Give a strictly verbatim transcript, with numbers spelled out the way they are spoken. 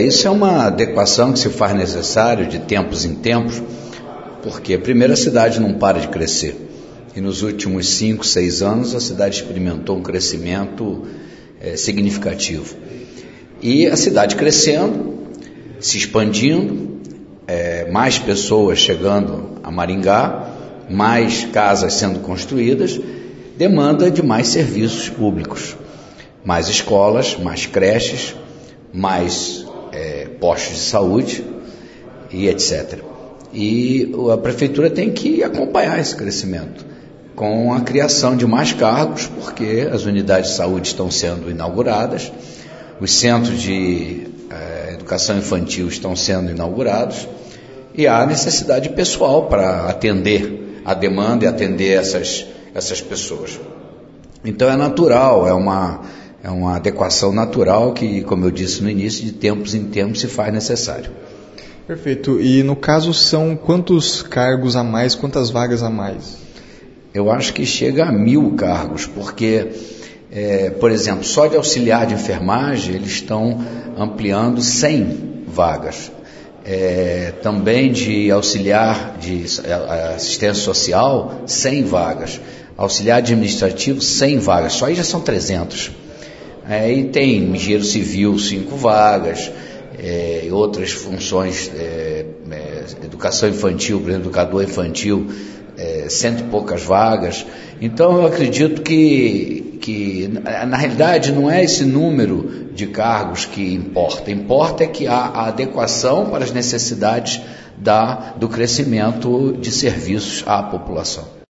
Isso é uma adequação que se faz necessário de tempos em tempos, porque primeiro a cidade não para de crescer. E nos últimos cinco, seis anos a cidade experimentou um crescimento é, significativo. E a cidade crescendo, se expandindo, é, mais pessoas chegando a Maringá, mais casas sendo construídas, demanda de mais serviços públicos, mais escolas, mais creches, mais é, postos de saúde e etcétera. E a prefeitura tem que acompanhar esse crescimento com a criação de mais cargos, porque as unidades de saúde estão sendo inauguradas, os centros de eh, educação infantil estão sendo inaugurados e há necessidade pessoal para atender a demanda e atender essas, essas pessoas. Então é natural, é uma, é uma adequação natural que, como eu disse no início, de tempos em tempos se faz necessário. Perfeito. E no caso são quantos cargos a mais, quantas vagas a mais? Eu acho que chega a mil cargos, porque, é, por exemplo, só de auxiliar de enfermagem eles estão ampliando cem vagas. É, também de auxiliar de assistência social, cem vagas. Auxiliar administrativo, cem vagas. Só aí já são trezentos. É, e tem engenheiro civil, cinco vagas. É, outras funções, é, é, educação infantil, por exemplo, educador infantil, é, cento e poucas vagas. Então eu acredito que, que na realidade não é esse número de cargos que importa, importa é que há a adequação para as necessidades da, do crescimento de serviços à população.